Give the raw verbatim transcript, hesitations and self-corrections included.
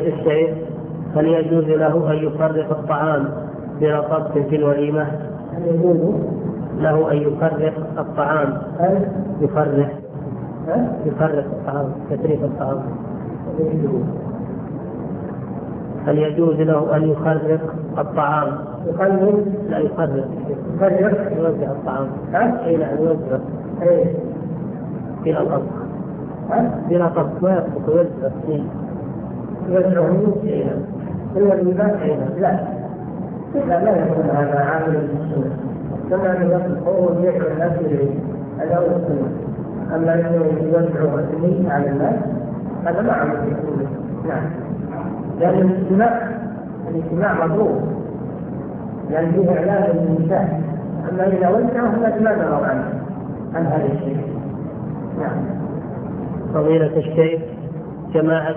الشيخ هل يجوز له أن يفرق الطعام بلا طبخ في الوليمة؟ هل يجوز له أن يفرق الطعام يفرق يفرق الطعام تفريق الطعام هل يجوز له أن يفرق الطعام؟ يقلل لا يفرق يفرق يوزع الطعام. ها؟ أي نعم يوزع ايه بلا طبخ ها؟ بلا طبخ ما يطبخ يوزع اثنين. يوزعه أي نعم. الوليمة لا لا لا يكون هذا عامل السنة كما أن يطبخه ويدعو الناس إليه هذا هو السنة. أما أنه يوزع اثنين على الناس هذا ما عمل السنة. نعم لأن الاجتماع الاجتماع مطلوب لأن فيه إعلان للنساء. أما إذا وزعه فلا ما نرى عنه عن هذا الشيء. نعم. فضيلة الشيخ جماعة